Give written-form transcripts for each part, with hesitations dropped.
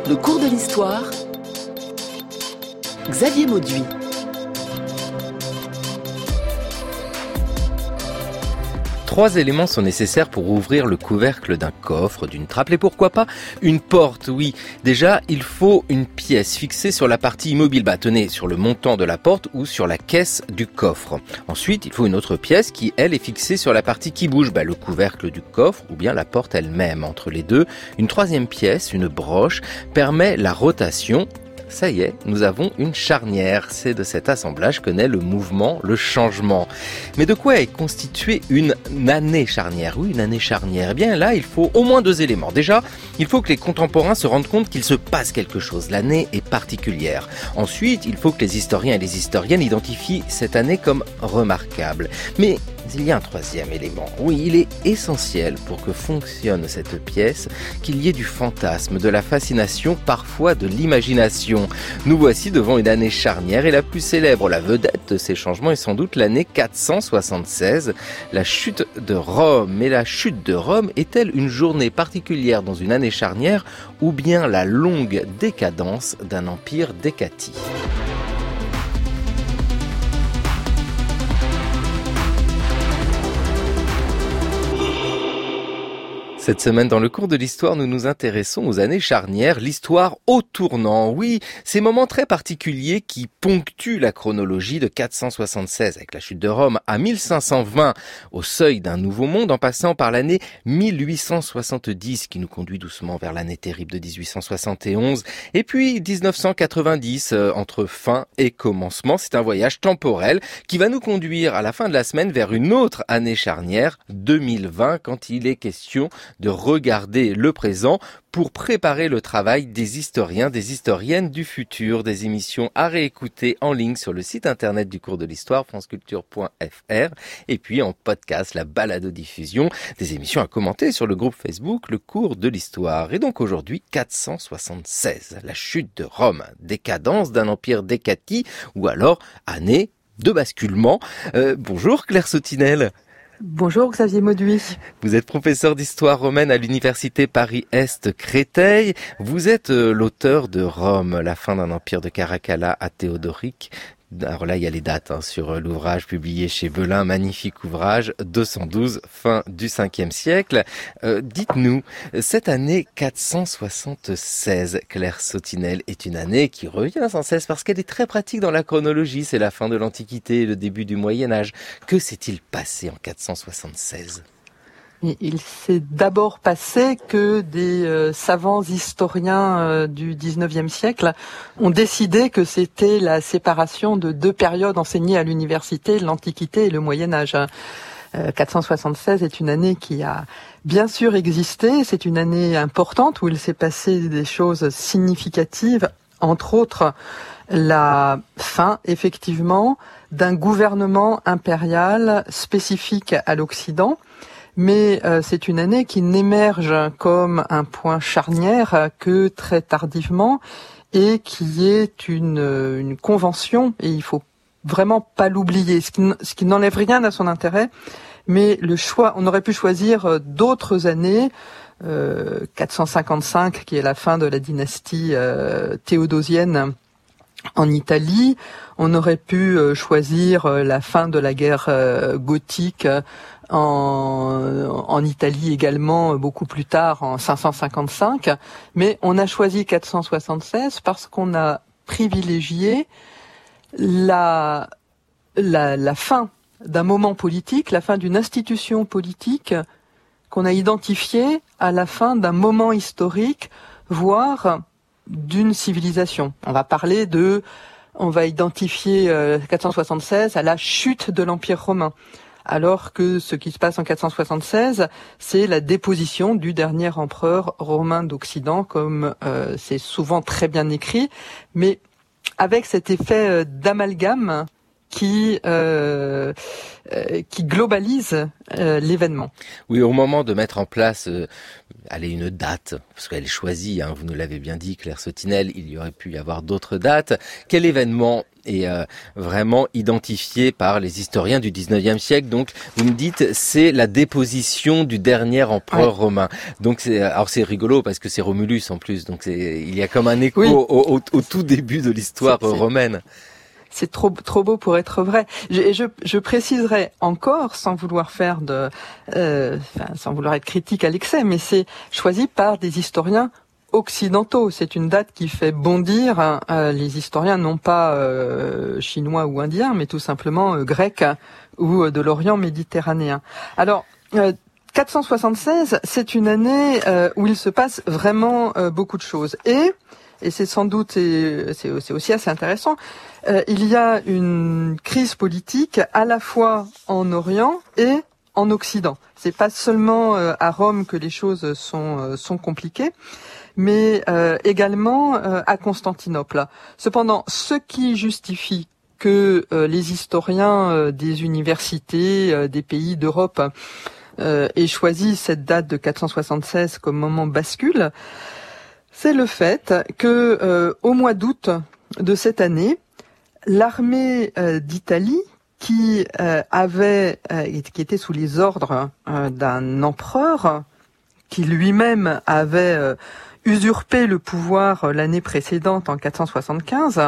Le cours de l'histoire, Xavier Mauduit. Trois éléments sont nécessaires pour ouvrir le couvercle d'un coffre, d'une trappe et pourquoi pas une porte, oui. Déjà, il faut une pièce fixée sur la partie immobile, tenez, sur le montant de la porte ou sur la caisse du coffre. Ensuite, il faut une autre pièce qui, elle, est fixée sur la partie qui bouge, le couvercle du coffre ou bien la porte elle-même. Entre les deux, une troisième pièce, une broche, permet la rotation. Ça y est, nous avons une charnière. C'est de cet assemblage que naît le mouvement, le changement. Mais de quoi est constituée une année charnière ? Oui, une année charnière. Eh bien là, il faut au moins deux éléments. Déjà, il faut que les contemporains se rendent compte qu'il se passe quelque chose. L'année est particulière. Ensuite, il faut que les historiens et les historiennes identifient cette année comme remarquable. Mais il y a un troisième élément. Oui, il est essentiel pour que fonctionne cette pièce qu'il y ait du fantasme, de la fascination, parfois de l'imagination. Nous voici devant une année charnière et la plus célèbre, la vedette de ces changements est sans doute l'année 476, la chute de Rome. Mais la chute de Rome est-elle une journée particulière dans une année charnière ou bien la longue décadence d'un empire décati ? Cette semaine, dans le cours de l'histoire, nous nous intéressons aux années charnières, l'histoire au tournant. Oui, ces moments très particuliers qui ponctuent la chronologie de 476 avec la chute de Rome à 1520 au seuil d'un nouveau monde en passant par l'année 1870 qui nous conduit doucement vers l'année terrible de 1871 et puis 1990 entre fin et commencement. C'est un voyage temporel qui va nous conduire à la fin de la semaine vers une autre année charnière, 2020, quand il est question de regarder le présent pour préparer le travail des historiens, des historiennes du futur, des émissions à réécouter en ligne sur le site internet du cours de l'histoire, franceculture.fr, et puis en podcast, la balado-diffusion, des émissions à commenter sur le groupe Facebook, le cours de l'histoire. Et donc aujourd'hui, 476, la chute de Rome, décadence d'un empire décati, ou alors année de basculement. Bonjour Claire Sautinel. Bonjour Xavier Mauduit. Vous êtes professeur d'histoire romaine à l'université Paris-Est Créteil. Vous êtes l'auteur de Rome, la fin d'un empire de Caracalla à Théodoric. Alors là, il y a les dates sur l'ouvrage publié chez Belin, magnifique ouvrage, 212, fin du 5e siècle. Dites-nous, cette année 476, Claire Sautinel, est une année qui revient sans cesse parce qu'elle est très pratique dans la chronologie. C'est la fin de l'Antiquité et le début du Moyen-Âge. Que s'est-il passé en 476 ? Il s'est d'abord passé que des savants historiens du 19e siècle ont décidé que c'était la séparation de deux périodes enseignées à l'université, l'Antiquité et le Moyen-Âge. 476 est une année qui a bien sûr existé, c'est une année importante où il s'est passé des choses significatives, entre autres la fin, effectivement, d'un gouvernement impérial spécifique à l'Occident. Mais c'est une année qui n'émerge comme un point charnière que très tardivement et qui est une convention, et il faut vraiment pas l'oublier, ce qui n'enlève rien à son intérêt, mais le choix, on aurait pu choisir d'autres années, 455 qui est la fin de la dynastie théodosienne en Italie, on aurait pu choisir la fin de la guerre gothique en Italie également, beaucoup plus tard, en 555. Mais on a choisi 476 parce qu'on a privilégié la fin d'un moment politique, la fin d'une institution politique qu'on a identifiée à la fin d'un moment historique, voire d'une civilisation. On va identifier 476 à la chute de l'Empire romain. Alors que ce qui se passe en 476, c'est la déposition du dernier empereur romain d'Occident, comme c'est souvent très bien écrit, mais avec cet effet d'amalgame qui globalise l'événement. Oui, au moment de mettre en place une date, parce qu'elle est choisie, vous nous l'avez bien dit, Claire Sautinel, il y aurait pu y avoir d'autres dates. Quel événement est vraiment identifié par les historiens du 19e siècle? Donc, vous me dites, c'est la déposition du dernier empereur romain. Donc, c'est rigolo parce que c'est Romulus en plus. Donc, il y a comme un écho au tout début de l'histoire romaine. C'est trop beau pour être vrai. Je préciserai encore, sans vouloir faire sans vouloir être critique à l'excès, mais c'est choisi par des historiens occidentaux. C'est une date qui fait bondir les historiens, non pas chinois ou indiens, mais tout simplement grecs ou de l'Orient méditerranéen. Alors, 476, c'est une année où il se passe vraiment beaucoup de choses. Et c'est sans doute, c'est aussi assez intéressant, il y a une crise politique à la fois en Orient et en Occident. C'est pas seulement à Rome que les choses sont compliquées, mais également à Constantinople. Cependant, ce qui justifie que les historiens des universités des pays d'Europe aient choisi cette date de 476 comme moment bascule, c'est le fait que au mois d'août de cette année, l'armée d'Italie qui était sous les ordres d'un empereur qui lui-même avait usurpé le pouvoir l'année précédente en 475,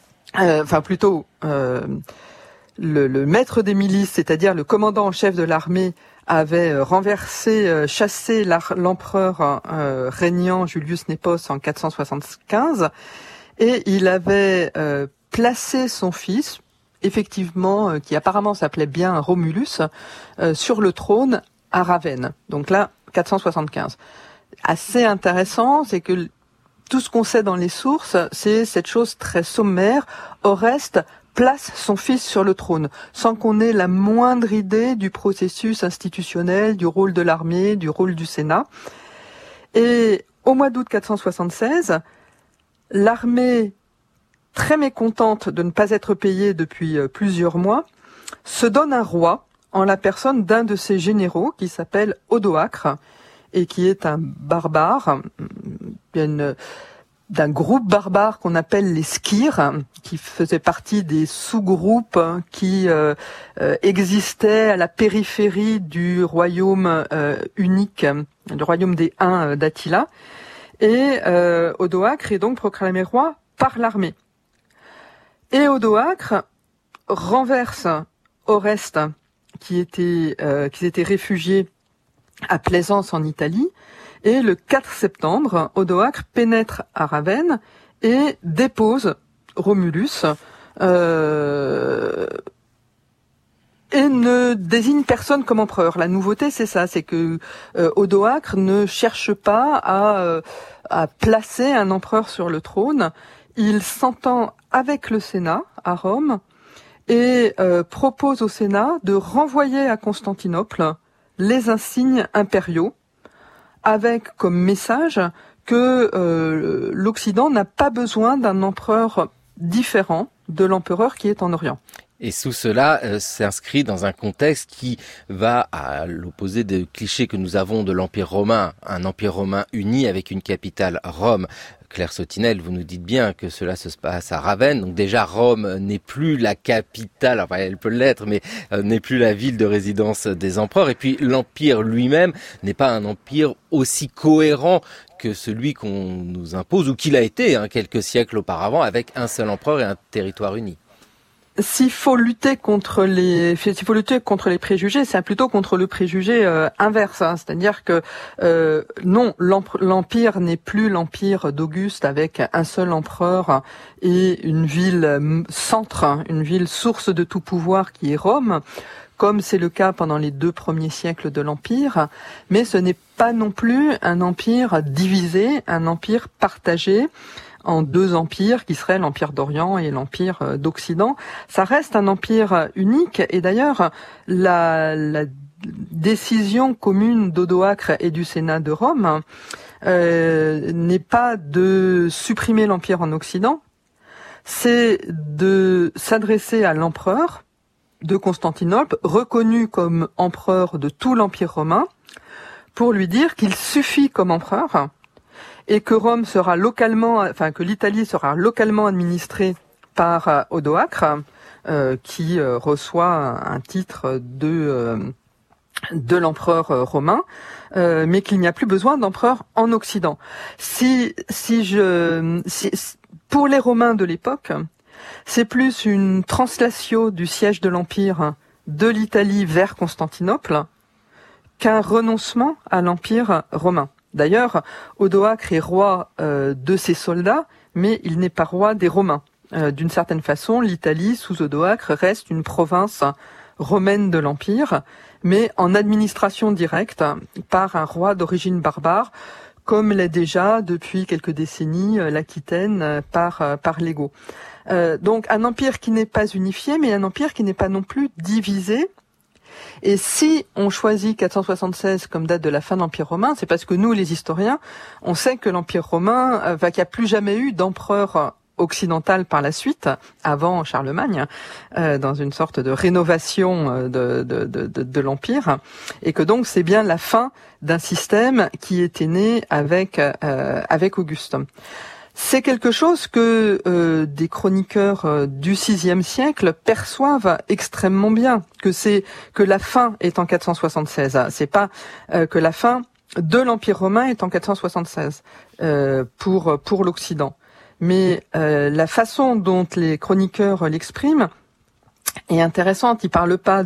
le maître des milices, c'est-à-dire le commandant en chef de l'armée, avait chassé l'empereur régnant Julius Nepos en 475, et il avait placé son fils, effectivement, qui apparemment s'appelait bien Romulus, sur le trône à Ravenne. Donc là, 475. Assez intéressant, c'est que tout ce qu'on sait dans les sources, c'est cette chose très sommaire. Oreste place son fils sur le trône, sans qu'on ait la moindre idée du processus institutionnel, du rôle de l'armée, du rôle du Sénat. Et au mois d'août 476, l'armée, très mécontente de ne pas être payée depuis plusieurs mois, se donne un roi en la personne d'un de ses généraux qui s'appelle Odoacre et qui est un barbare, d'un groupe barbare qu'on appelle les Skyres, qui faisait partie des sous-groupes qui existaient à la périphérie du royaume unique, du royaume des Huns d'Attila. Et Odoacre est donc proclamé roi par l'armée. Et Odoacre renverse Oreste, qui s'était réfugié à Plaisance en Italie, et le 4 septembre, Odoacre pénètre à Ravenne et dépose Romulus et ne désigne personne comme empereur. La nouveauté, c'est ça, c'est que Odoacre ne cherche pas à placer un empereur sur le trône. Il s'entend avec le Sénat à Rome et propose au Sénat de renvoyer à Constantinople les insignes impériaux, avec comme message que l'Occident n'a pas besoin d'un empereur différent de l'empereur qui est en Orient. Et sous cela s'inscrit dans un contexte qui va à l'opposé des clichés que nous avons de l'Empire romain, un Empire romain uni avec une capitale, Rome. Claire Sautinel, vous nous dites bien que cela se passe à Ravenne. Donc déjà, Rome n'est plus la capitale, enfin elle peut l'être, mais n'est plus la ville de résidence des empereurs. Et puis l'Empire lui-même n'est pas un empire aussi cohérent que celui qu'on nous impose, ou qu'il a été quelques siècles auparavant, avec un seul empereur et un territoire uni. S'il faut lutter contre les préjugés, c'est plutôt contre le préjugé inverse, c'est-à-dire que non, l'empire n'est plus l'empire d'Auguste avec un seul empereur et une ville centre, une ville source de tout pouvoir qui est Rome, comme c'est le cas pendant les 2 premiers siècles de l'empire, mais ce n'est pas non plus un empire divisé, un empire partagé en 2 empires qui seraient l'Empire d'Orient et l'Empire d'Occident. Ça reste un empire unique, et d'ailleurs la décision commune d'Odoacre et du Sénat de Rome n'est pas de supprimer l'Empire en Occident, c'est de s'adresser à l'empereur de Constantinople, reconnu comme empereur de tout l'Empire romain, pour lui dire qu'il suffit comme empereur et que que l'Italie sera localement administrée par Odoacre, qui reçoit un titre de l'empereur romain, mais qu'il n'y a plus besoin d'empereur en Occident. Pour les Romains de l'époque, c'est plus une translation du siège de l'Empire de l'Italie vers Constantinople qu'un renoncement à l'Empire romain. D'ailleurs, Odoacre est roi de ses soldats, mais il n'est pas roi des Romains. D'une certaine façon, l'Italie, sous Odoacre, reste une province romaine de l'Empire, mais en administration directe par un roi d'origine barbare, comme l'est déjà depuis quelques décennies l'Aquitaine par l'Ego. Donc un empire qui n'est pas unifié, mais un empire qui n'est pas non plus divisé. Et si on choisit 476 comme date de la fin de l'Empire romain, c'est parce que nous, les historiens, on sait que l'Empire romain, qu'il n'y a plus jamais eu d'empereur occidental par la suite, avant Charlemagne, dans une sorte de rénovation de l'Empire, et que donc c'est bien la fin d'un système qui était né avec Auguste. C'est quelque chose que des chroniqueurs du VIe siècle perçoivent extrêmement bien, que la fin est en 476. C'est pas que la fin de l'Empire romain est en 476 pour l'Occident. Mais la façon dont les chroniqueurs l'expriment est intéressante. Ils parlent pas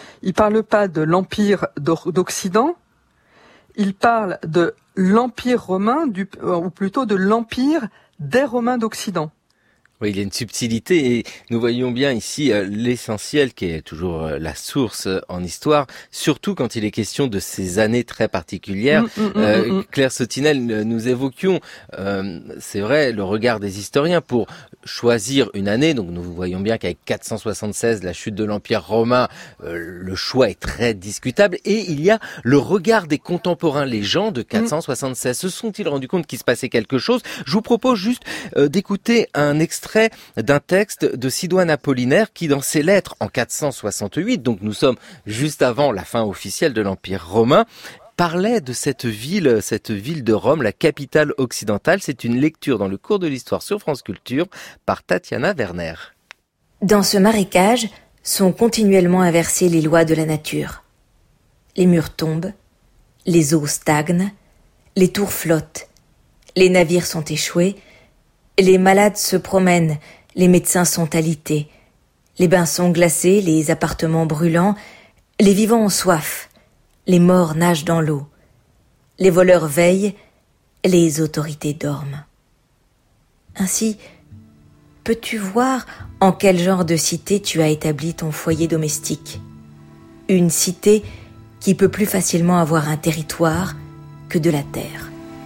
de l'Empire d'Occident. Ils parlent de l'Empire romain, ou plutôt de l'Empire des Romains d'Occident. Oui, il y a une subtilité et nous voyons bien ici l'essentiel qui est toujours la source en histoire, surtout quand il est question de ces années très particulières. Claire Sautinel, nous évoquions, c'est vrai, le regard des historiens pour choisir une année. Donc nous voyons bien qu'avec 476, la chute de l'Empire romain, le choix est très discutable. Et il y a le regard des contemporains, les gens de 476. Se sont-ils rendus compte qu'il se passait quelque chose? Je vous propose juste d'écouter un extrait d'un texte de Sidoine Apollinaire qui, dans ses lettres en 468, donc nous sommes juste avant la fin officielle de l'Empire romain, parlait de cette ville de Rome, la capitale occidentale. C'est une lecture dans le cours de l'histoire sur France Culture par Tatiana Werner. Dans ce marécage sont continuellement inversées les lois de la nature. Les murs tombent, les eaux stagnent, les tours flottent, les navires sont échoués, les malades se promènent, les médecins sont alités, les bains sont glacés, les appartements brûlants, les vivants ont soif, les morts nagent dans l'eau, les voleurs veillent, les autorités dorment. Ainsi, peux-tu voir en quel genre de cité tu as établi ton foyer domestique? Une cité qui peut plus facilement avoir un territoire que de la terre.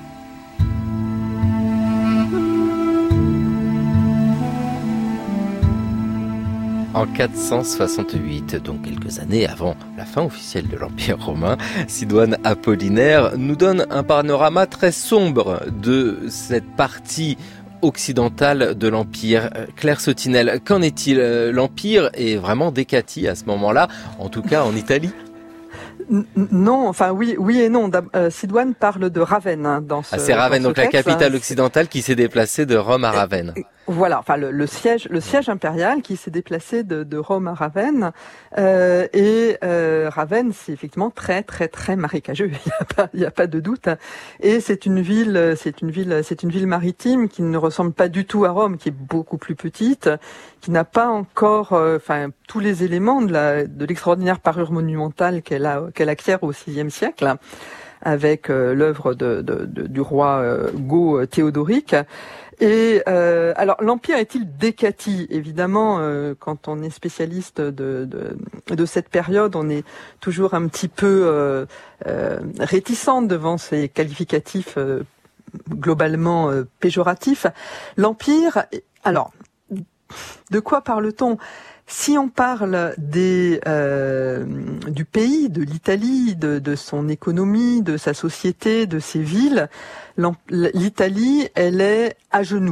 En 468, donc quelques années avant la fin officielle de l'Empire romain, Sidoine Apollinaire nous donne un panorama très sombre de cette partie occidentale de l'Empire. Claire Sautinel, qu'en est-il? L'Empire est vraiment décati à ce moment-là, en tout cas en Italie? Non, enfin oui et non. Sidoine parle de Ravenne dans ce c'est Ravenne, donc texte, la capitale occidentale qui s'est déplacée de Rome à Ravenne. Voilà, enfin le siège impérial qui s'est déplacé de Rome à Ravenne, et Ravenne c'est effectivement très très très marécageux, il y a pas de doute, et c'est une ville maritime qui ne ressemble pas du tout à Rome, qui est beaucoup plus petite, qui n'a pas encore tous les éléments de l'extraordinaire parure monumentale qu'elle acquiert au VIe siècle avec l'œuvre du roi Gau Théodoric. Et alors l'Empire est-il décati? Évidemment, quand on est spécialiste de cette période, on est toujours un petit peu réticent devant ces qualificatifs globalement péjoratifs. L'Empire, alors, de quoi parle-t-on? Si on parle du pays, de l'Italie, de son économie, de sa société, de ses villes, l'Italie, elle est à genoux.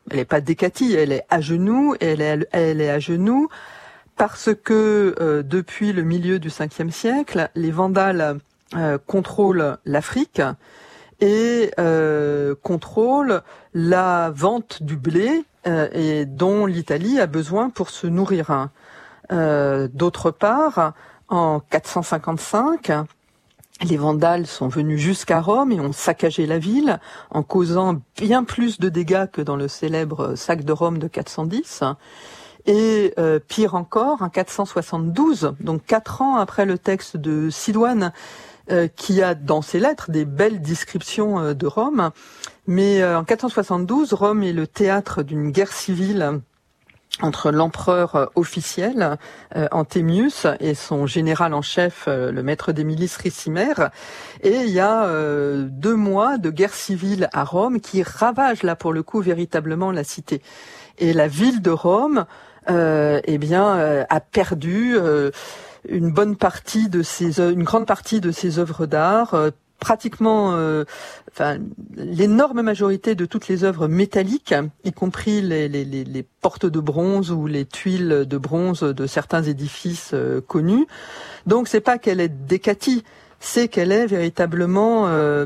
est pas décatie, elle est à genoux, et elle est à genoux parce que depuis le milieu du Ve siècle, les Vandales contrôlent l'Afrique et contrôlent la vente du blé et dont l'Italie a besoin pour se nourrir. D'autre part, en 455, les Vandales sont venus jusqu'à Rome et ont saccagé la ville en causant bien plus de dégâts que dans le célèbre sac de Rome de 410. Et pire encore, en 472, donc 4 ans après le texte de Sidoine, qui a dans ses lettres des belles descriptions de Rome, mais en 472, Rome est le théâtre d'une guerre civile entre l'empereur officiel Anthemius et son général en chef, le maître des milices Ricimère, et il y a 2 mois de guerre civile à Rome qui ravage là pour le coup véritablement la cité. Et la ville de Rome a perdu une grande partie de ses œuvres d'art, pratiquement l'énorme majorité de toutes les œuvres métalliques, y compris les portes de bronze ou les tuiles de bronze de certains édifices connus. Donc c'est pas qu'elle est décatie, c'est qu'elle est véritablement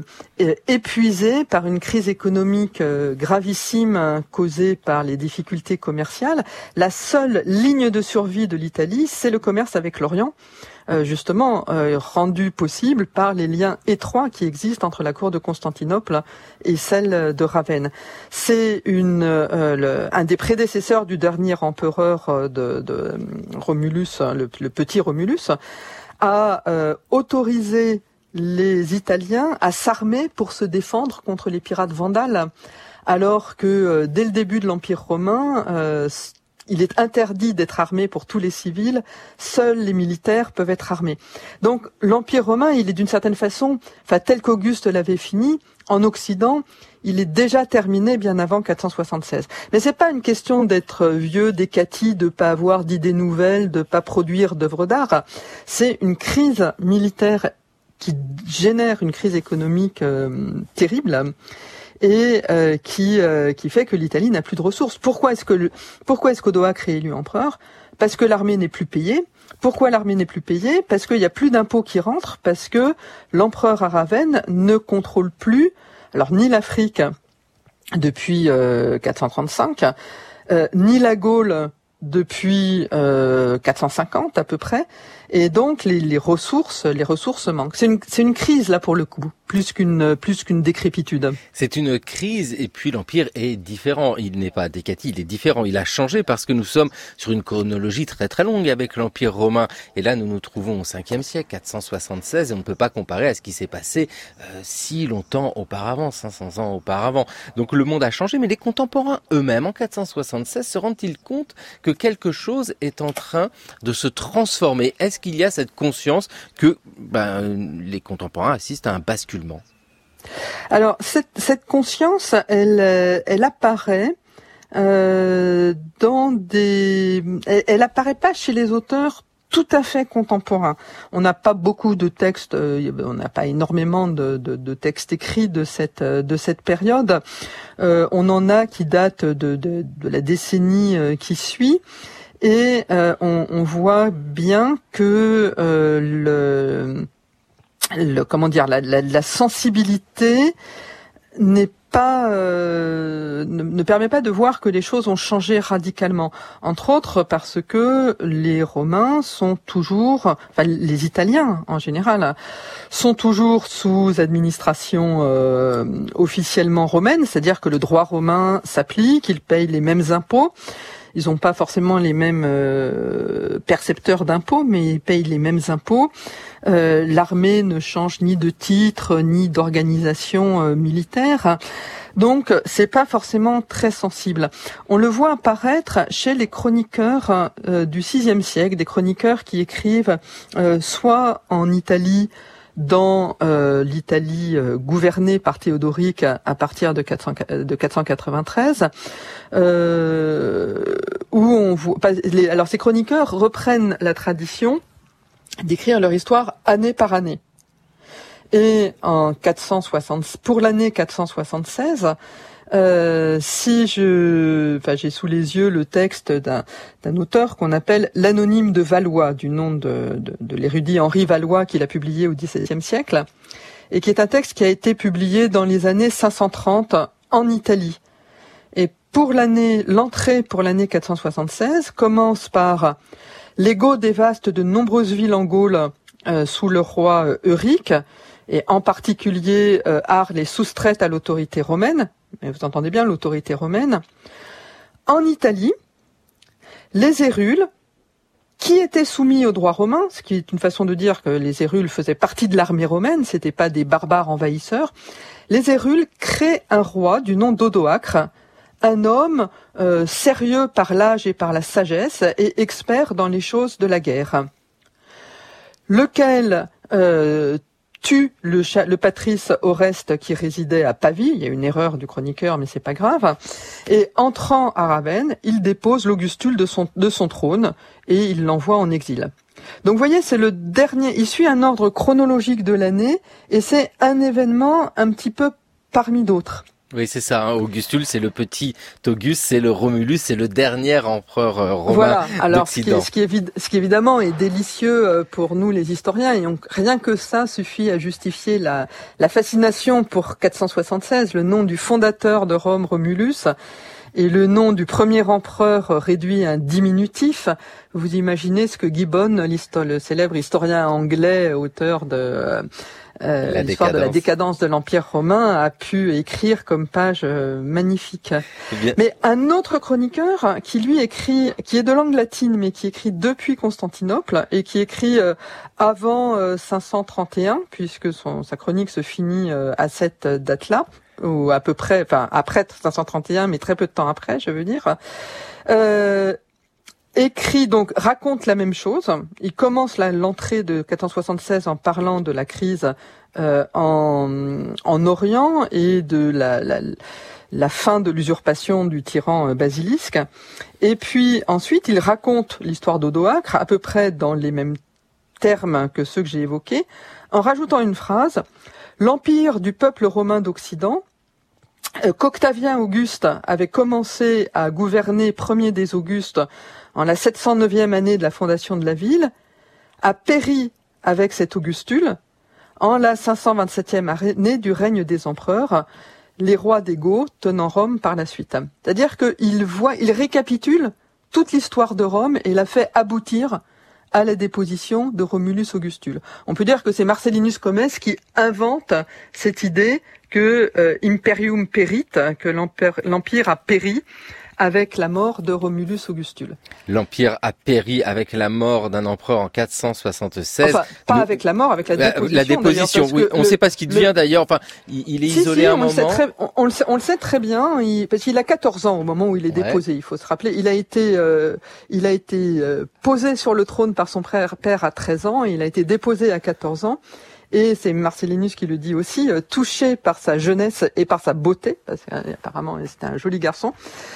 épuisée par une crise économique gravissime causée par les difficultés commerciales. La seule ligne de survie de l'Italie, c'est le commerce avec l'Orient, justement rendu possible par les liens étroits qui existent entre la cour de Constantinople et celle de Ravenne. C'est un des prédécesseurs du dernier empereur de Romulus, le petit Romulus, a autorisé les Italiens à s'armer pour se défendre contre les pirates vandales, alors que dès le début de l'Empire romain, il est interdit d'être armé pour tous les civils, seuls les militaires peuvent être armés. Donc l'Empire romain, il est d'une certaine façon, tel qu'Auguste l'avait fini, en Occident, il est déjà terminé bien avant 476. Mais c'est pas une question d'être vieux, décati, de pas avoir d'idées nouvelles, de pas produire d'œuvres d'art. C'est une crise militaire qui génère une crise économique terrible et qui fait que l'Italie n'a plus de ressources. Pourquoi est-ce qu'Odoacre est élu empereur ? Parce que l'armée n'est plus payée. Pourquoi l'armée n'est plus payée ? Parce qu'il n'y a plus d'impôts qui rentrent, parce que l'empereur à Ravenne ne contrôle plus, alors ni l'Afrique depuis 435, ni la Gaule depuis 450 à peu près, et donc les ressources manquent. C'est une crise là pour le coup, plus qu'une décrépitude. C'est une crise, et puis l'Empire est différent. Il n'est pas décati, il est différent. Il a changé parce que nous sommes sur une chronologie très très longue avec l'Empire romain. Et là, nous nous trouvons au 5e siècle, 476, et on ne peut pas comparer à ce qui s'est passé si longtemps auparavant, 500 ans auparavant. Donc le monde a changé, mais les contemporains eux-mêmes, en 476, se rendent-ils compte que quelque chose est en train de se transformer ? Est-ce qu'il y a cette conscience que les contemporains assistent à un basculement ? Alors cette conscience, elle apparaît elle apparaît pas chez les auteurs tout à fait contemporains. On n'a pas beaucoup de textes, on n'a pas énormément de textes écrits de cette période. On en a qui datent de la décennie qui suit. Et on voit bien que la sensibilité n'est pas ne permet pas de voir que les choses ont changé radicalement. Entre autres parce que les Romains sont toujours, les Italiens en général, sont toujours sous administration officiellement romaine, c'est-à-dire que le droit romain s'applique, ils payent les mêmes impôts. Ils n'ont pas forcément les mêmes percepteurs d'impôts, mais ils payent les mêmes impôts. L'armée ne change ni de titre, ni d'organisation militaire. Donc, c'est pas forcément très sensible. On le voit apparaître chez les chroniqueurs du VIe siècle, des chroniqueurs qui écrivent soit en Italie, dans l'Italie gouvernée par Théodoric à partir de 493, où on voit. Alors ces chroniqueurs reprennent la tradition d'écrire leur histoire année par année. Et pour l'année 476, j'ai sous les yeux le texte d'un auteur qu'on appelle l'Anonyme de Valois, du nom de l'érudit Henri Valois, qu'il a publié au XVIIe siècle, et qui est un texte qui a été publié dans les années 530 en Italie. Et l'entrée pour l'année 476 commence par l'ego dévaste de nombreuses villes en Gaule sous le roi Euric, et en particulier Arles est soustraite à l'autorité romaine. Mais vous entendez bien l'autorité romaine. En Italie, les Hérules, qui étaient soumis au droit romain, ce qui est une façon de dire que les Hérules faisaient partie de l'armée romaine, c'était pas des barbares envahisseurs, les Hérules créent un roi du nom d'Odoacre, un homme sérieux par l'âge et par la sagesse et expert dans les choses de la guerre, lequel tue le patrice Oreste qui résidait à Pavie. Il y a une erreur du chroniqueur, mais c'est pas grave. Et entrant à Ravenne, il dépose l'Augustule de son trône et il l'envoie en exil. Donc vous voyez, c'est le dernier, il suit un ordre chronologique de l'année et c'est un événement un petit peu parmi d'autres. Oui, c'est ça. Hein. Augustule, c'est le petit Auguste, c'est le Romulus, c'est le dernier empereur romain voilà. Alors, d'Occident. Ce qui évidemment est délicieux pour nous les historiens, et rien que ça suffit à justifier la fascination pour 476, le nom du fondateur de Rome, Romulus, et le nom du premier empereur réduit à un diminutif. Vous imaginez ce que Gibbon, le célèbre historien anglais, auteur de l'histoire de la décadence de l'Empire romain, a pu écrire comme page magnifique. Mais un autre chroniqueur qui lui écrit, qui est de langue latine, mais qui écrit depuis Constantinople et qui écrit avant 531, puisque sa chronique se finit à cette date-là, ou à peu près, enfin après 531, mais très peu de temps après, je veux dire. Raconte la même chose. Il commence l'entrée de 476 en parlant de la crise en Orient et de la fin de l'usurpation du tyran Basilisque. Et puis ensuite, il raconte l'histoire d'Odoacre, à peu près dans les mêmes termes que ceux que j'ai évoqués, en rajoutant une phrase: l'empire du peuple romain d'Occident, qu'Octavien Auguste avait commencé à gouverner, premier des Augustes, en la 709e année de la fondation de la ville, a péri avec cet Augustule en la 527e année du règne des empereurs, les rois des Goths tenant Rome par la suite. C'est-à-dire qu'il récapitule toute l'histoire de Rome et la fait aboutir à la déposition de Romulus Augustule. On peut dire que c'est Marcellinus Comes qui invente cette idée que Imperium perit, que l'empire a péri avec la mort de Romulus Augustule. L'empire a péri avec la mort d'un empereur en 476. Enfin, pas avec la mort, avec la déposition. La déposition, oui. On ne sait pas ce qu'il devient d'ailleurs. Enfin, il est isolé un moment. On le sait très bien, parce qu'il a 14 ans au moment où il est déposé. Il faut se rappeler, il a été posé sur le trône par son père à 13 ans, et il a été déposé à 14 ans. Et c'est Marcellinus qui le dit aussi, touché par sa jeunesse et par sa beauté, parce qu'apparemment c'était un joli garçon.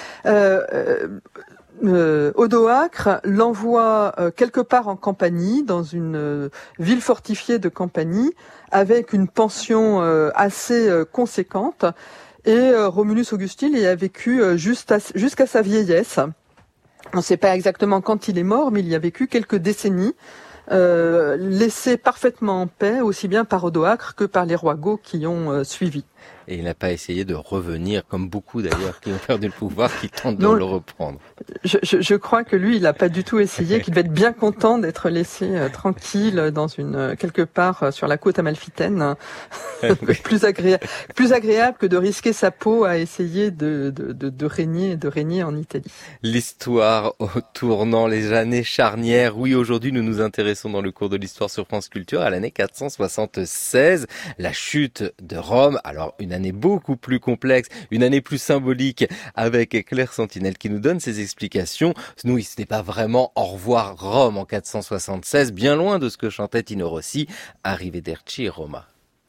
Odoacre l'envoie quelque part en Campanie, dans une ville fortifiée de Campanie, avec une pension assez conséquente. Et Romulus Augustule y a vécu jusqu'à sa vieillesse. On ne sait pas exactement quand il est mort, mais il y a vécu quelques décennies. Laissé parfaitement en paix, aussi bien par Odoacre que par les rois goths qui ont suivi. Et il n'a pas essayé de revenir, comme beaucoup d'ailleurs qui ont perdu le pouvoir, qui tentent de le reprendre. Je crois que lui, il n'a pas du tout essayé, qu'il devait être bien content d'être laissé tranquille dans quelque part sur la côte amalfitaine. plus agréable que de risquer sa peau à essayer de régner en Italie. L'histoire au tournant, les années charnières. Oui, aujourd'hui, nous nous intéressons dans le cours de l'histoire sur France Culture à l'année 476, la chute de Rome. Alors, une année beaucoup plus complexe, une année plus symbolique, avec Claire Sentinelle qui nous donne ses explications. Nous, ce n'est pas vraiment au revoir Rome en 476, bien loin de ce que chantait Tino Rossi, Arrivederci Roma.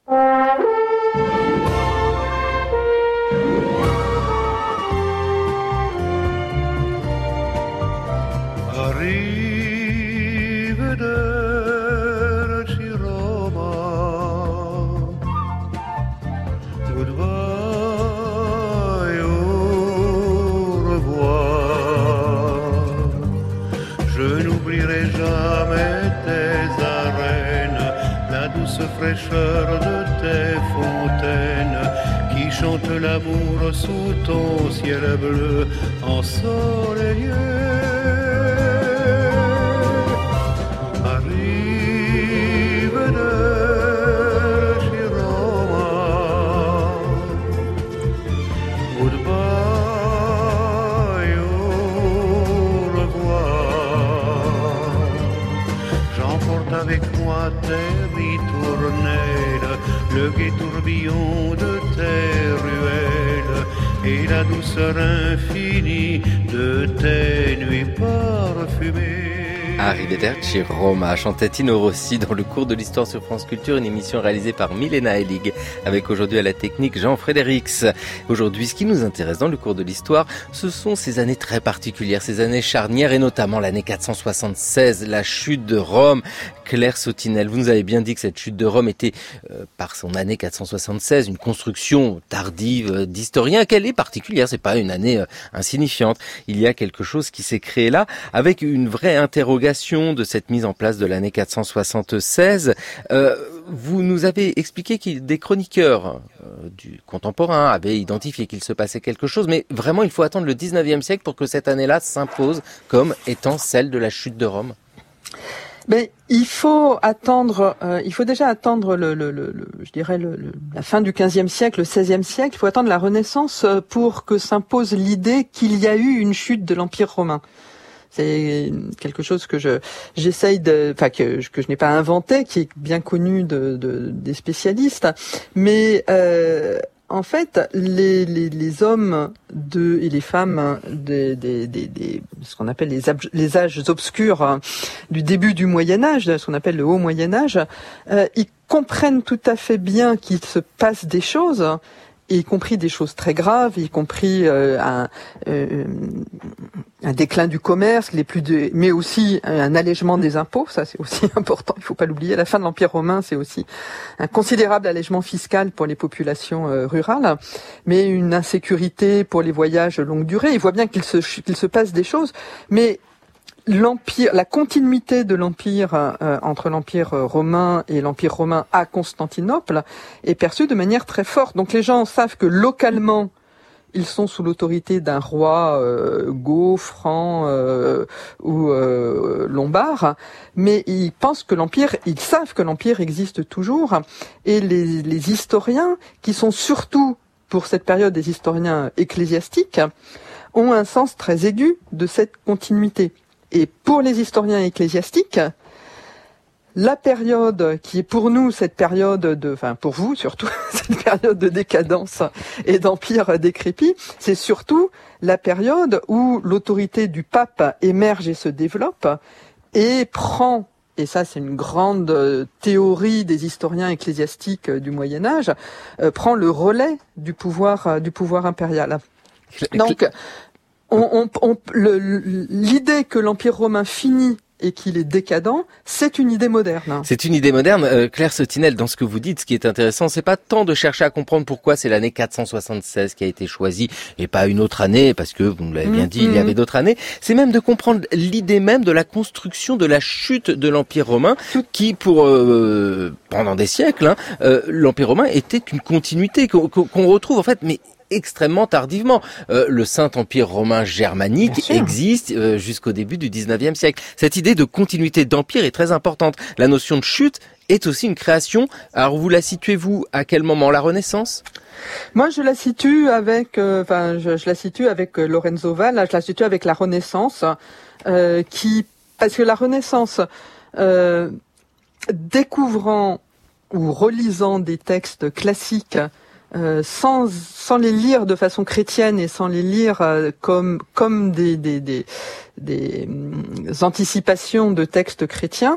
Arrivederci Roma, goodbye douce fraîcheur de tes fontaines qui chante l'amour sous ton ciel bleu ensoleillé. Arrive de Roma, goodbye, au revoir. J'emporte avec moi tes ritournelles, le gai tourbillon de tes ruelles et la douceur infinie de tes nuits parfumées. Arrivederci Roma, chantait Tino Rossi dans le cours de l'histoire sur France Culture, une émission réalisée par Milena Hellig, avec aujourd'hui à la technique Jean Frédérix. Aujourd'hui, ce qui nous intéresse dans le cours de l'histoire, ce sont ces années très particulières, ces années charnières, et notamment l'année 476, la chute de Rome. Claire Sautinel, vous nous avez bien dit que cette chute de Rome était, par son année 476, une construction tardive d'historiens. Qu'elle est particulière, c'est pas une année insignifiante. Il y a quelque chose qui s'est créé là, avec une vraie interrogation de cette mise en place de l'année 476. Vous nous avez expliqué que des chroniqueurs du contemporain avaient identifié qu'il se passait quelque chose, mais vraiment il faut attendre le 19e siècle pour que cette année-là s'impose comme étant celle de la chute de Rome. Mais il faut déjà attendre la fin du XVe siècle, le XVIe siècle. Il faut attendre la Renaissance pour que s'impose l'idée qu'il y a eu une chute de l'Empire romain. C'est quelque chose que que je n'ai pas inventé, qui est bien connu des spécialistes. Mais en fait, les hommes et les femmes ce qu'on appelle les âges obscurs du début du Moyen Âge, ce qu'on appelle le Haut Moyen Âge, ils comprennent tout à fait bien qu'il se passe des choses, y compris des choses très graves, y compris un déclin du commerce, mais aussi un allègement des impôts, ça c'est aussi important, il faut pas l'oublier. La fin de l'Empire romain, c'est aussi un considérable allègement fiscal pour les populations rurales, mais une insécurité pour les voyages longue durée. Il voit bien qu'il se passe des choses, mais la continuité de l'Empire entre l'Empire romain et l'Empire romain à Constantinople est perçue de manière très forte. Donc les gens savent que localement, ils sont sous l'autorité d'un roi goth, franc ou lombard, mais ils savent que l'Empire existe toujours. Et les historiens, qui sont surtout pour cette période des historiens ecclésiastiques, ont un sens très aigu de cette continuité. Et pour les historiens ecclésiastiques, la période qui est pour nous pour vous surtout, cette période de décadence et d'empire décrépit, c'est surtout la période où l'autorité du pape émerge et se développe et prend, et ça c'est une grande théorie des historiens ecclésiastiques du Moyen Âge, prend le relais du pouvoir impérial. Donc, l'idée que l'Empire romain finit et qu'il est décadent, c'est une idée moderne. C'est une idée moderne. Claire Sautinel, dans ce que vous dites, ce qui est intéressant, c'est pas tant de chercher à comprendre pourquoi c'est l'année 476 qui a été choisie et pas une autre année, parce que, vous nous l'avez bien dit, il y avait d'autres années. C'est même de comprendre l'idée même de la construction de la chute de l'Empire romain, qui pendant des siècles, l'Empire romain était une continuité qu'on retrouve en fait, mais extrêmement tardivement. Le Saint-Empire romain germanique existe jusqu'au début du 19e siècle. Cette idée de continuité d'empire est très importante. La notion de chute est aussi une création. Alors vous la situez-vous à quel moment? La Renaissance? Moi, je la situe avec Lorenzo Valla, je la situe avec la Renaissance, parce que la Renaissance, découvrant ou relisant des textes classiques, sans les lire de façon chrétienne et sans les lire comme des anticipations de textes chrétiens,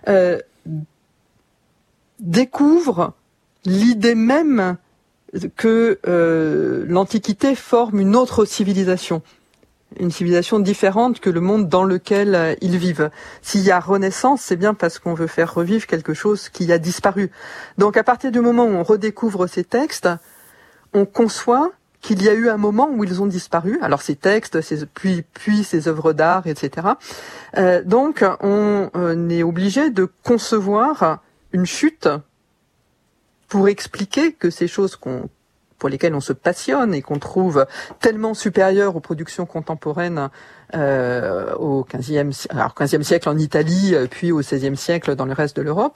découvre l'idée même que l'Antiquité forme une autre civilisation. Une civilisation différente que le monde dans lequel ils vivent. S'il y a Renaissance, c'est bien parce qu'on veut faire revivre quelque chose qui a disparu. Donc à partir du moment où on redécouvre ces textes, on conçoit qu'il y a eu un moment où ils ont disparu. Alors ces textes, puis ces œuvres d'art, etc. Donc on est obligé de concevoir une chute pour expliquer que ces choses pour lesquelles on se passionne et qu'on trouve tellement supérieures aux productions contemporaines au XVe siècle en Italie, puis au XVIe siècle dans le reste de l'Europe.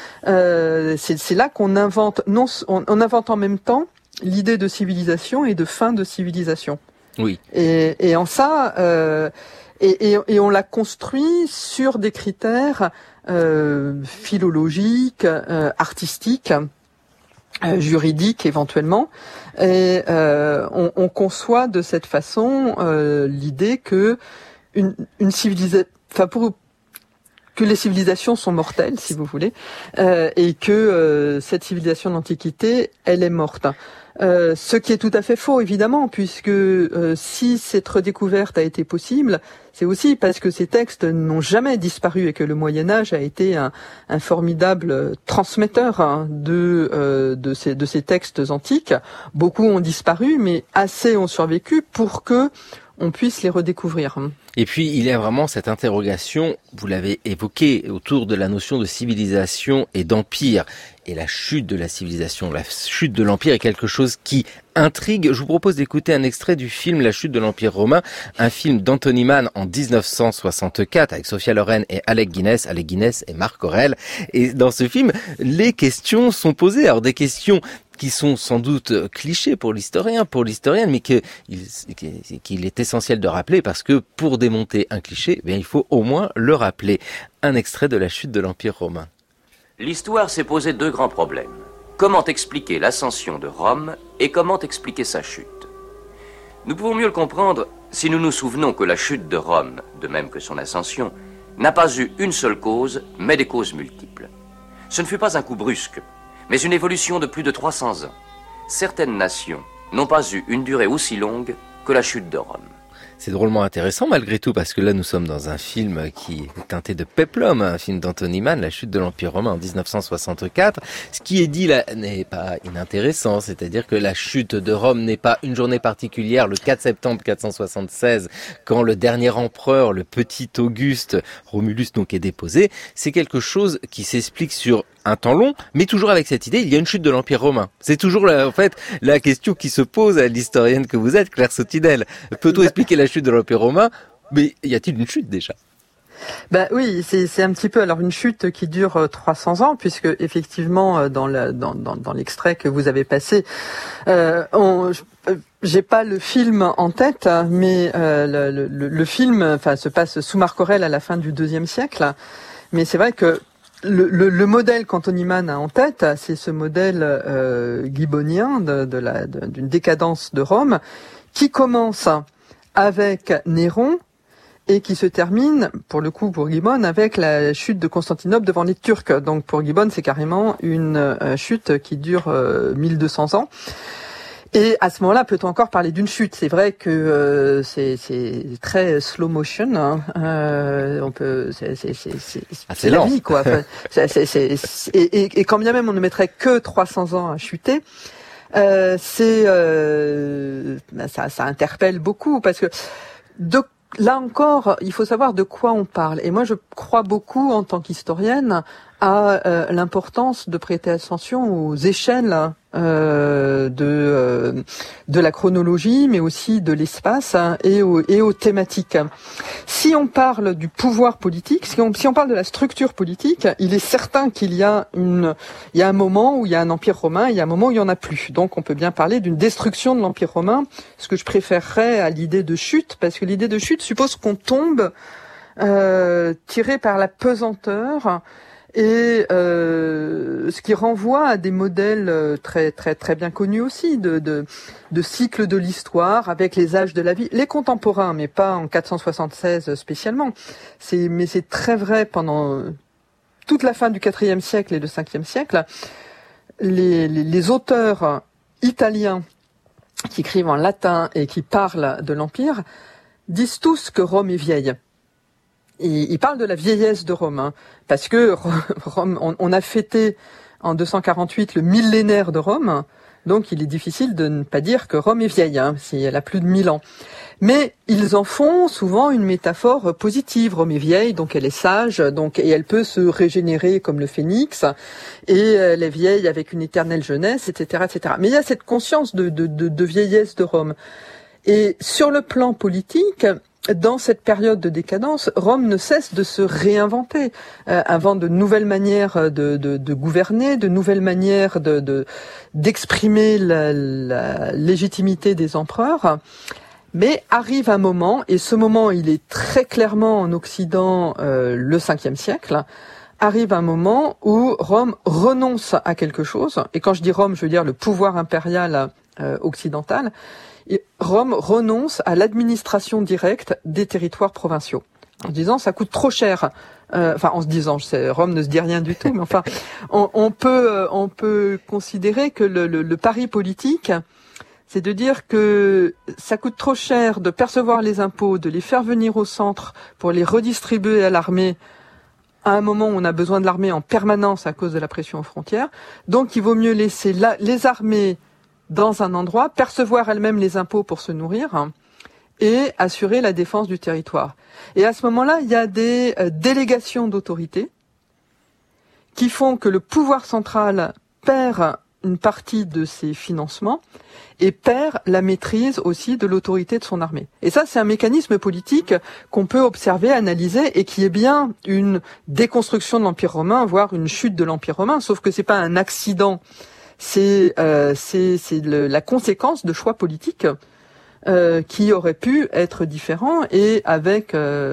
C'est là qu'on invente, on invente en même temps l'idée de civilisation et de fin de civilisation. Oui. Et en ça, et on l'a construit sur des critères philologiques, artistiques, juridique éventuellement, et on conçoit de cette façon l'idée que une civilisation, que les civilisations sont mortelles, si vous voulez, et que cette civilisation d'Antiquité, elle est morte. Ce qui est tout à fait faux, évidemment, puisque si cette redécouverte a été possible, c'est aussi parce que ces textes n'ont jamais disparu et que le Moyen-Âge a été un formidable transmetteur de ces textes antiques. Beaucoup ont disparu, mais assez ont survécu pour que on puisse les redécouvrir. Et puis, il y a vraiment cette interrogation, vous l'avez évoqué, autour de la notion de civilisation et d'empire. Et la chute de la civilisation, la chute de l'empire est quelque chose qui intrigue. Je vous propose d'écouter un extrait du film La chute de l'Empire romain, un film d'Anthony Mann en 1964 avec Sophia Loren et Alec Guinness et Marc Aurèle. Et dans ce film, les questions sont posées. Alors des questions qui sont sans doute clichés pour l'historienne, mais qu'il est essentiel de rappeler parce que pour démonter un cliché, il faut au moins le rappeler. Un extrait de La chute de l'Empire romain. L'histoire s'est posé deux grands problèmes. Comment expliquer l'ascension de Rome et comment expliquer sa chute? Nous pouvons mieux le comprendre si nous nous souvenons que la chute de Rome, de même que son ascension, n'a pas eu une seule cause, mais des causes multiples. Ce ne fut pas un coup brusque, mais une évolution de plus de 300 ans. Certaines nations n'ont pas eu une durée aussi longue que la chute de Rome. C'est drôlement intéressant malgré tout, parce que là nous sommes dans un film qui est teinté de péplum, un film d'Anthony Mann, La chute de l'Empire romain en 1964. Ce qui est dit là n'est pas inintéressant, c'est-à-dire que la chute de Rome n'est pas une journée particulière, le 4 septembre 476, quand le dernier empereur, le petit Auguste, Romulus donc, est déposé. C'est quelque chose qui s'explique sur un temps long, mais toujours avec cette idée, il y a une chute de l'Empire romain. C'est toujours la question qui se pose à l'historienne que vous êtes, Claire Sautinel. Peut-on expliquer la chute de l'Empire romain? Mais y a-t-il une chute déjà? Oui, c'est un petit peu alors une chute qui dure 300 ans, puisque effectivement dans l'extrait que vous avez passé, j'ai pas le film en tête, mais le film se passe sous Marc Aurèle à la fin du IIe siècle. Mais c'est vrai que le modèle qu'Anthony Mann a en tête, c'est ce modèle gibbonien d'une décadence de Rome qui commence avec Néron et qui se termine, pour le coup pour Gibbon, avec la chute de Constantinople devant les Turcs. Donc pour Gibbon, c'est carrément une chute qui dure 1200 ans. Et à ce moment-là, peut-on encore parler d'une chute? C'est vrai que c'est très slow motion. On peut, c'est la vie, quoi. Et quand bien même on ne mettrait que 300 ans à chuter, ça interpelle beaucoup parce que là encore, il faut savoir de quoi on parle. Et moi, je crois beaucoup, en tant qu'historienne, à l'importance de prêter attention aux échelles de la chronologie, mais aussi de l'espace et aux thématiques. Si on parle du pouvoir politique, si on parle de la structure politique, il est certain qu'il y a un moment où il y a un empire romain, il y a un moment où il y en a plus. Donc on peut bien parler d'une destruction de l'empire romain, ce que je préférerais à l'idée de chute, parce que l'idée de chute suppose qu'on tombe tiré par la pesanteur. Et ce qui renvoie à des modèles très très très bien connus aussi de cycles de l'histoire avec les âges de la vie, les contemporains, mais pas en 476 spécialement. Mais c'est très vrai pendant toute la fin du IVe siècle et le Ve siècle. Les auteurs italiens qui écrivent en latin et qui parlent de l'Empire disent tous que Rome est vieille. Il parle de la vieillesse de Rome, parce que Rome, on a fêté en 248 le millénaire de Rome, Donc il est difficile de ne pas dire que Rome est vieille, si elle a plus de 1000 ans. Mais ils en font souvent une métaphore positive. Rome est vieille, donc elle est sage, et elle peut se régénérer comme le phénix, et elle est vieille avec une éternelle jeunesse, etc., etc. Mais il y a cette conscience de vieillesse de Rome. Et sur le plan politique, dans cette période de décadence, Rome ne cesse de se réinventer, invente de nouvelles manières de gouverner, de nouvelles manières d'exprimer la légitimité des empereurs. Mais arrive un moment, et ce moment il est très clairement en Occident le 5e siècle, arrive un moment où Rome renonce à quelque chose, et quand je dis Rome, je veux dire le pouvoir impérial occidental, et Rome renonce à l'administration directe des territoires provinciaux, en disant ça coûte trop cher. Rome ne se dit rien du tout, mais enfin, on peut considérer que le pari politique, c'est de dire que ça coûte trop cher de percevoir les impôts, de les faire venir au centre pour les redistribuer à l'armée à un moment où on a besoin de l'armée en permanence à cause de la pression aux frontières. Donc il vaut mieux laisser les armées dans un endroit, percevoir elles-mêmes les impôts pour se nourrir et assurer la défense du territoire. Et à ce moment-là, il y a des délégations d'autorité qui font que le pouvoir central perd une partie de ses financements et perd la maîtrise aussi de l'autorité de son armée. Et ça, c'est un mécanisme politique qu'on peut observer, analyser, et qui est bien une déconstruction de l'Empire romain, voire une chute de l'Empire romain, sauf que c'est pas un accident, c'est la conséquence de choix politiques qui auraient pu être différents, et avec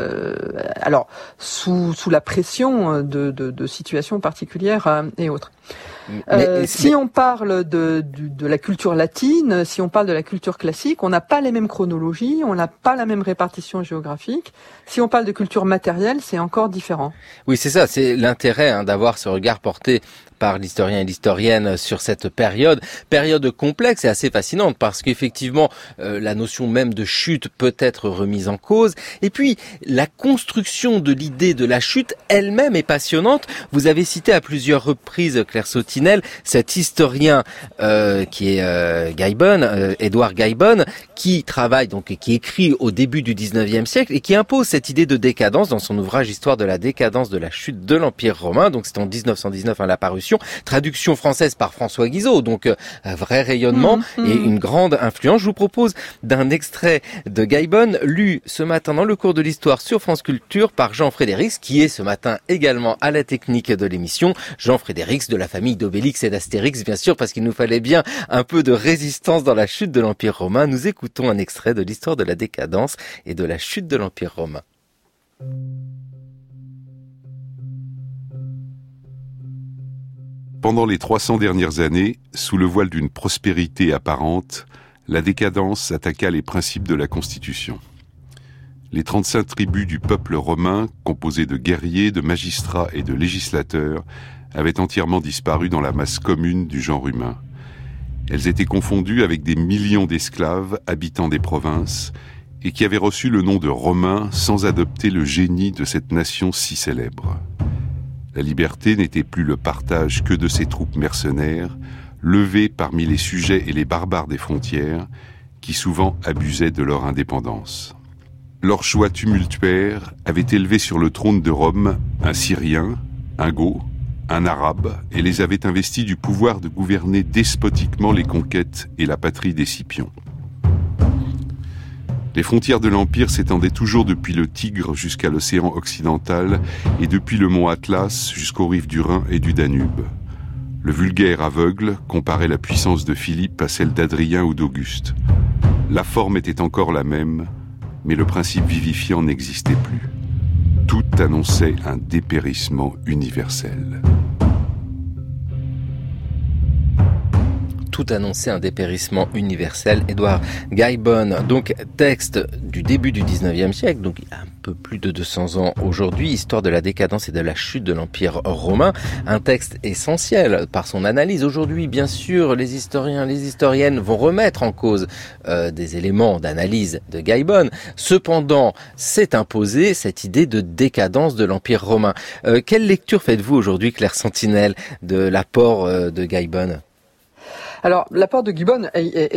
sous la pression de situations particulières et autres. Si on parle de la culture latine, si on parle de la culture classique, on n'a pas les mêmes chronologies, on n'a pas la même répartition géographique. Si on parle de culture matérielle, c'est encore différent. Oui, c'est ça, c'est l'intérêt d'avoir ce regard porté par l'historien et l'historienne sur cette période complexe et assez fascinante, parce qu'effectivement la notion même de chute peut être remise en cause, et puis la construction de l'idée de la chute elle-même est passionnante. Vous avez cité à plusieurs reprises, Claire Sautinel, cet historien qui est Édouard Gaillebonne, qui travaille donc et qui écrit au début du 19e siècle et qui impose cette idée de décadence dans son ouvrage Histoire de la décadence de la chute de l'Empire romain. Donc c'est en 1919 la parution, traduction française par François Guizot, donc un vrai rayonnement et une grande influence. Je vous propose d'un extrait de Gaillebonne lu ce matin dans le cours de l'histoire sur France Culture par Jean Frédérix, qui est ce matin également à la technique de l'émission. Jean Frédérix de la famille d'Obélix et d'Astérix, bien sûr, parce qu'il nous fallait bien un peu de résistance dans la chute de l'Empire romain. Nous écoutons un extrait de l'histoire de la décadence et de la chute de l'Empire romain. Pendant les 300 dernières années, sous le voile d'une prospérité apparente, la décadence attaqua les principes de la Constitution. Les 35 tribus du peuple romain, composées de guerriers, de magistrats et de législateurs, avaient entièrement disparu dans la masse commune du genre humain. Elles étaient confondues avec des millions d'esclaves habitant des provinces et qui avaient reçu le nom de Romains sans adopter le génie de cette nation si célèbre. La liberté n'était plus le partage que de ces troupes mercenaires, levées parmi les sujets et les barbares des frontières, qui souvent abusaient de leur indépendance. Leurs choix tumultuaires avaient élevé sur le trône de Rome un Syrien, un Goth, un Arabe, et les avaient investis du pouvoir de gouverner despotiquement les conquêtes et la patrie des Scipions. Les frontières de l'Empire s'étendaient toujours depuis le Tigre jusqu'à l'océan occidental et depuis le mont Atlas jusqu'aux rives du Rhin et du Danube. Le vulgaire aveugle comparait la puissance de Philippe à celle d'Adrien ou d'Auguste. La forme était encore la même, mais le principe vivifiant n'existait plus. Tout annonçait un dépérissement universel. Tout annonçait un dépérissement universel. Édouard Gaillebonne, donc texte du début du 19e siècle, donc il y a un peu plus de 200 ans aujourd'hui, Histoire de la décadence et de la chute de l'Empire romain, un texte essentiel par son analyse. Aujourd'hui, bien sûr, les historiens, les historiennes vont remettre en cause des éléments d'analyse de Gaillebonne. Cependant, s'est imposée cette idée de décadence de l'Empire romain. Quelle lecture faites-vous aujourd'hui, Claire Sautinel, de l'apport de Gaillebonne ? Alors, l'apport de Gibbon,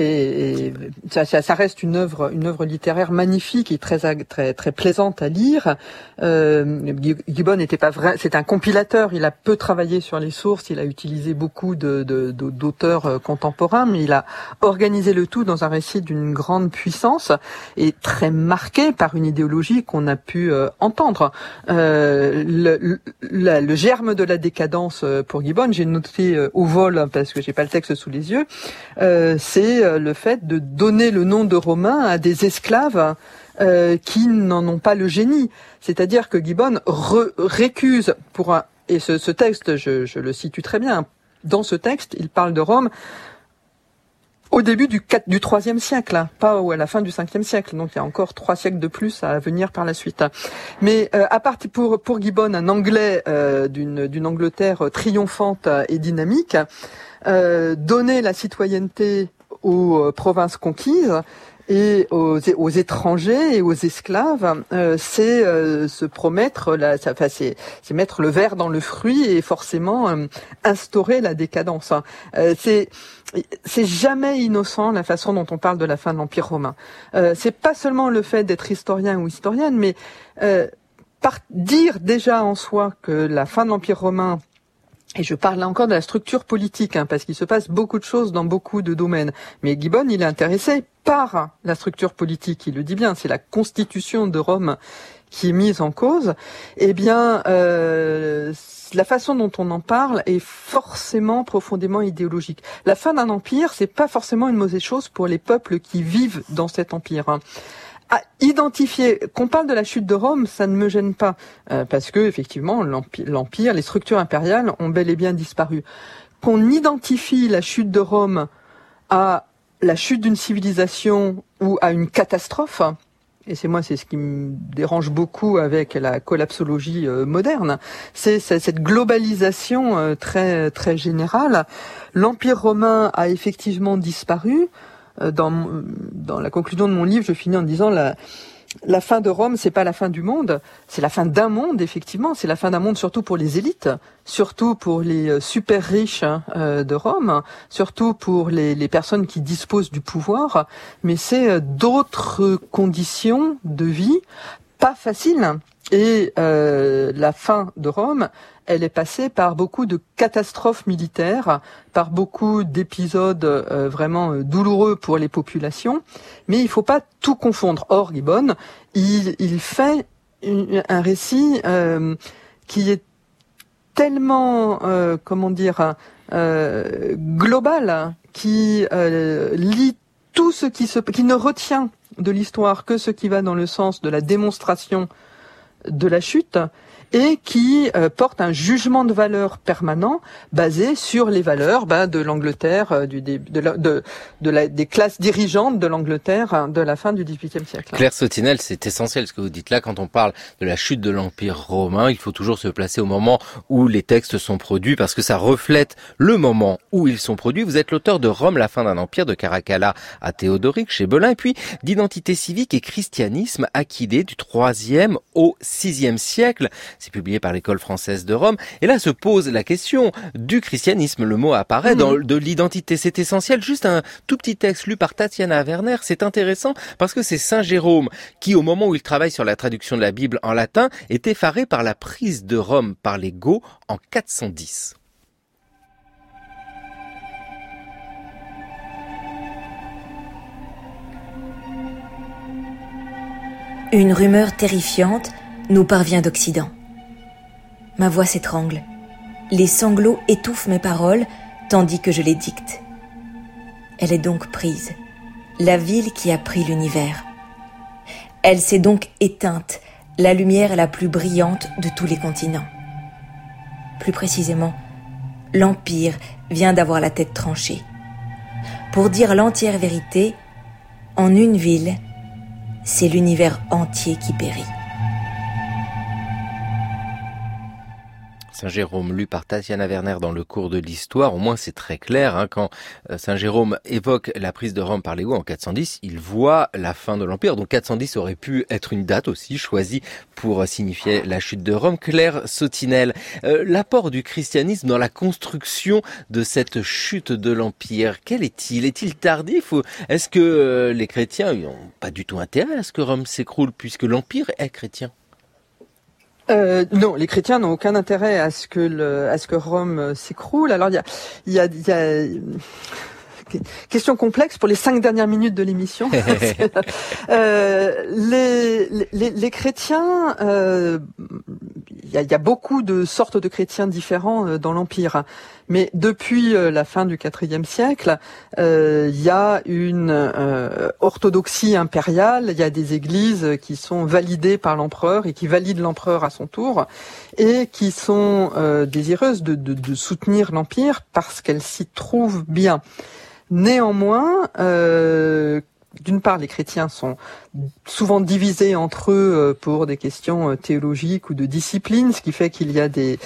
ça reste une œuvre littéraire magnifique et très plaisante à lire. Gibbon n'était pas vrai, c'est un compilateur. Il a peu travaillé sur les sources. Il a utilisé beaucoup d'auteurs contemporains, mais il a organisé le tout dans un récit d'une grande puissance et très marqué par une idéologie qu'on a pu entendre. Le germe de la décadence pour Gibbon, j'ai noté au vol parce que j'ai pas le texte sous les yeux, c'est le fait de donner le nom de Romain à des esclaves qui n'en ont pas le génie. C'est-à-dire que Gibbon récuse et ce texte, je le situe très bien. Dans ce texte, il parle de Rome au début du IIIe siècle, pas à la fin du Ve siècle. Donc il y a encore 3 siècles de plus à venir par la suite. Mais à partir pour Gibbon, un Anglais d'une Angleterre triomphante et dynamique, donner la citoyenneté aux provinces conquises et aux étrangers et aux esclaves, c'est se promettre c'est mettre le ver dans le fruit et forcément instaurer la décadence. C'est jamais innocent la façon dont on parle de la fin de l'Empire romain. C'est pas seulement le fait d'être historien ou historienne, mais dire déjà en soi que la fin de l'Empire romain, et je parle là encore de la structure politique, parce qu'il se passe beaucoup de choses dans beaucoup de domaines. Mais Gibbon, il est intéressé par la structure politique, il le dit bien, c'est la constitution de Rome qui est mise en cause. Eh bien, la façon dont on en parle est forcément profondément idéologique. La fin d'un empire, c'est pas forcément une mauvaise chose pour les peuples qui vivent dans cet empire. À identifier, qu'on parle de la chute de Rome, ça ne me gêne pas, parce que effectivement l'empire, les structures impériales ont bel et bien disparu. Qu'on identifie la chute de Rome à la chute d'une civilisation ou à une catastrophe, et c'est ce qui me dérange beaucoup avec la collapsologie moderne, c'est cette globalisation très très générale. L'empire romain a effectivement disparu. Dans la conclusion de mon livre, je finis en disant la fin de Rome, c'est pas la fin du monde, c'est la fin d'un monde, effectivement, c'est la fin d'un monde surtout pour les élites, surtout pour les super riches de Rome, surtout pour les personnes qui disposent du pouvoir, mais c'est d'autres conditions de vie pas faciles. Et la fin de Rome, elle est passée par beaucoup de catastrophes militaires, par beaucoup d'épisodes vraiment douloureux pour les populations, mais il faut pas tout confondre. Or, Gibbon, il fait un récit qui est tellement, global, qui lit tout ce qui ne retient de l'histoire que ce qui va dans le sens de la démonstration de la chute, et qui porte un jugement de valeur permanent basé sur les valeurs de l'Angleterre, des classes dirigeantes de l'Angleterre de la fin du XVIIIe siècle. Claire Sautinel, c'est essentiel ce que vous dites là. Quand on parle de la chute de l'Empire romain, il faut toujours se placer au moment où les textes sont produits, parce que ça reflète le moment où ils sont produits. Vous êtes l'auteur de Rome, la fin d'un empire, de Caracalla à Théodoric chez Belin, et puis d'Identité civique et christianisme, Aquilée, du IIIe au VIe siècle. C'est publié par l'École française de Rome. Et là se pose la question du christianisme. Le mot apparaît de l'identité. C'est essentiel. Juste un tout petit texte lu par Tatiana Werner. C'est intéressant parce que c'est Saint Jérôme qui, au moment où il travaille sur la traduction de la Bible en latin, est effaré par la prise de Rome par les Goths en 410. Une rumeur terrifiante nous parvient d'Occident. Ma voix s'étrangle. Les sanglots étouffent mes paroles tandis que je les dicte. Elle est donc prise, la ville qui a pris l'univers. Elle s'est donc éteinte, la lumière la plus brillante de tous les continents. Plus précisément, l'Empire vient d'avoir la tête tranchée. Pour dire l'entière vérité, en une ville, c'est l'univers entier qui périt. Saint Jérôme, lu par Tatiana Werner dans le cours de l'histoire. Au moins c'est très clair, quand Saint Jérôme évoque la prise de Rome par les Goths en 410, il voit la fin de l'Empire. Donc 410 aurait pu être une date aussi choisie pour signifier la chute de Rome. Claire Sautinel, l'apport du christianisme dans la construction de cette chute de l'Empire, quel est-il ? Est-il tardif ou est-ce que les chrétiens n'ont pas du tout intérêt à ce que Rome s'écroule puisque l'Empire est chrétien ? Non, les chrétiens n'ont aucun intérêt à ce que Rome s'écroule. Alors il y a question complexe pour les 5 dernières minutes de l'émission. Les chrétiens, il y a beaucoup de sortes de chrétiens différents dans l'Empire. Mais depuis la fin du IVe siècle, il y a une orthodoxie impériale, il y a des églises qui sont validées par l'empereur et qui valident l'empereur à son tour et qui sont désireuses de soutenir l'Empire parce qu'elles s'y trouvent bien. Néanmoins, d'une part, les chrétiens sont souvent divisés entre eux pour des questions théologiques ou de discipline, ce qui fait qu'il y a des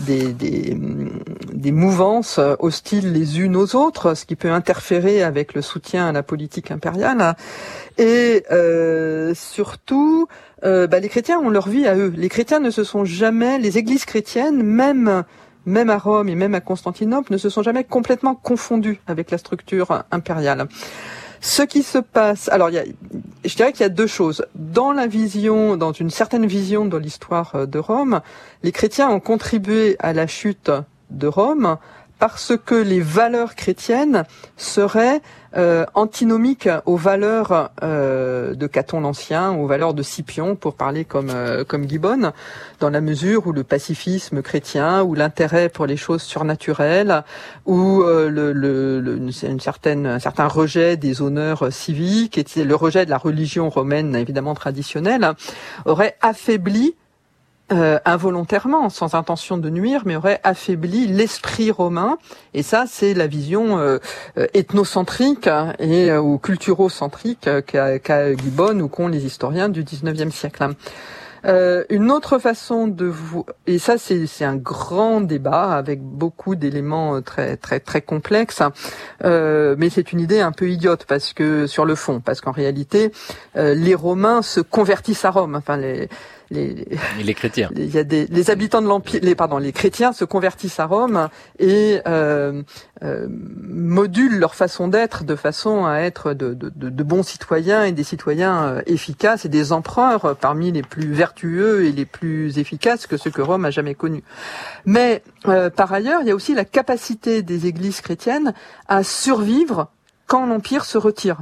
mouvances hostiles les unes aux autres, ce qui peut interférer avec le soutien à la politique impériale. Et surtout, les chrétiens ont leur vie à eux. Les chrétiens ne se sont jamais, les églises chrétiennes, même à Rome et même à Constantinople, ne se sont jamais complètement confondues avec la structure impériale. Ce qui se passe, alors je dirais qu'il y a 2 choses. Dans une certaine vision de l'histoire de Rome, les chrétiens ont contribué à la chute de Rome parce que les valeurs chrétiennes seraient antinomiques aux valeurs de Caton l'Ancien, aux valeurs de Scipion, pour parler comme Gibbon, dans la mesure où le pacifisme chrétien, ou l'intérêt pour les choses surnaturelles, ou un certain rejet des honneurs civiques, et le rejet de la religion romaine évidemment traditionnelle, aurait affaibli involontairement, sans intention de nuire, mais aurait affaibli l'esprit romain. Et ça, c'est la vision ethnocentrique ou culturocentrique qu'a Gibbon ou qu'ont les historiens du XIXe siècle. Une autre façon et ça c'est un grand débat avec beaucoup d'éléments très très très complexes, mais c'est une idée un peu idiote parce qu'en réalité les Romains se convertissent à Rome, enfin les chrétiens. Il y a les habitants de l'Empire, les chrétiens se convertissent à Rome et modulent leur façon d'être de façon à être de bons citoyens et des citoyens efficaces et des empereurs parmi les plus vertueux et les plus efficaces que ceux que Rome a jamais connus. Mais par ailleurs, il y a aussi la capacité des églises chrétiennes à survivre quand l'Empire se retire.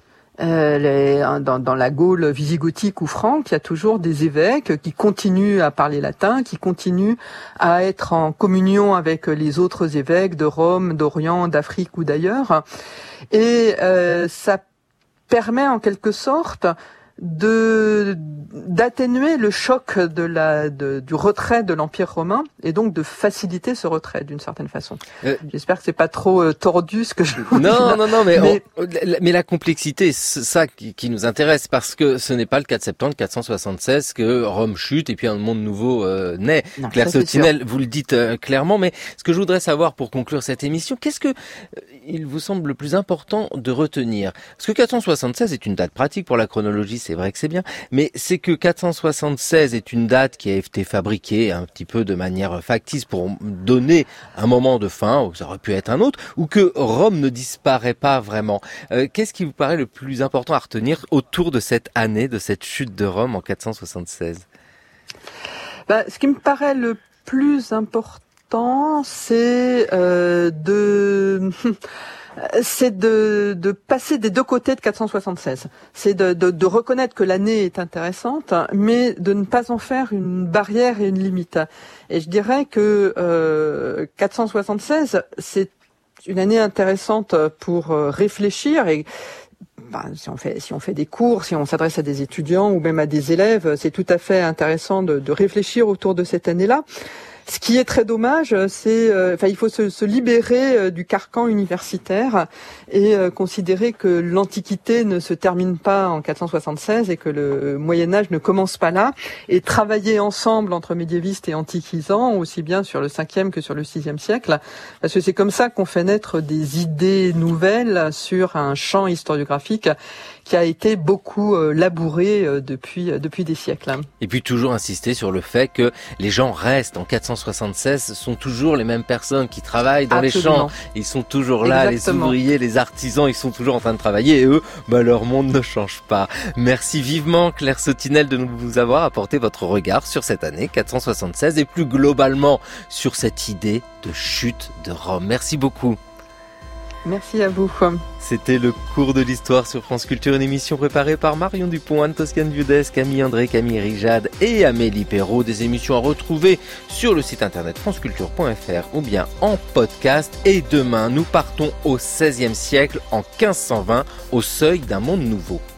Dans la Gaule visigothique ou franque, il y a toujours des évêques qui continuent à parler latin, qui continuent à être en communion avec les autres évêques de Rome, d'Orient, d'Afrique ou d'ailleurs. Et ça permet en quelque sorte d'atténuer le choc du retrait de l'Empire romain et donc de faciliter ce retrait d'une certaine façon. J'espère que c'est pas trop tordu ce que je vous dis. Non, mais la complexité, c'est ça qui nous intéresse parce que ce n'est pas le 4 septembre 476 que Rome chute et puis un monde nouveau naît. Non, Claire Sautinel, vous le dites clairement, mais ce que je voudrais savoir pour conclure cette émission, qu'est-ce que il vous semble le plus important de retenir? Parce que 476 est une date pratique pour la chronologie, c'est vrai que c'est bien, mais c'est que 476 est une date qui a été fabriquée un petit peu de manière factice pour donner un moment de fin, ou ça aurait pu être un autre, ou que Rome ne disparaît pas vraiment. Qu'est-ce qui vous paraît le plus important à retenir autour de cette année, de cette chute de Rome en 476? Ce qui me paraît le plus important, c'est de passer des 2 côtés de 476. C'est de reconnaître que l'année est intéressante, mais de ne pas en faire une barrière et une limite. Et je dirais que 476, c'est une année intéressante pour réfléchir et si on fait des cours, si on s'adresse à des étudiants ou même à des élèves, c'est tout à fait intéressant de réfléchir autour de cette année-là. Ce qui est très dommage, c'est, il faut se libérer du carcan universitaire et considérer que l'Antiquité ne se termine pas en 476 et que le Moyen-Âge ne commence pas là, et travailler ensemble entre médiévistes et antiquisants, aussi bien sur le 5e que sur le 6e siècle, parce que c'est comme ça qu'on fait naître des idées nouvelles sur un champ historiographique qui a été beaucoup labouré depuis des siècles. Et puis toujours insister sur le fait que les gens restent. En 476, ce sont toujours les mêmes personnes qui travaillent dans Absolument. les champs. Ils sont toujours là, Exactement. les ouvriers, les artisans, ils sont toujours en train de travailler et eux, leur monde ne change pas. Merci vivement Claire Sautinel de nous avoir apporté votre regard sur cette année 476 et plus globalement sur cette idée de chute de Rome. Merci beaucoup. Merci à vous. C'était le cours de l'histoire sur France Culture, une émission préparée par Marion Dupont, Anne-Toscane Viudès, Camille André, Camille Rijade et Amélie Perrault. Des émissions à retrouver sur le site internet franceculture.fr ou bien en podcast. Et demain, nous partons au XVIe siècle, en 1520, au seuil d'un monde nouveau.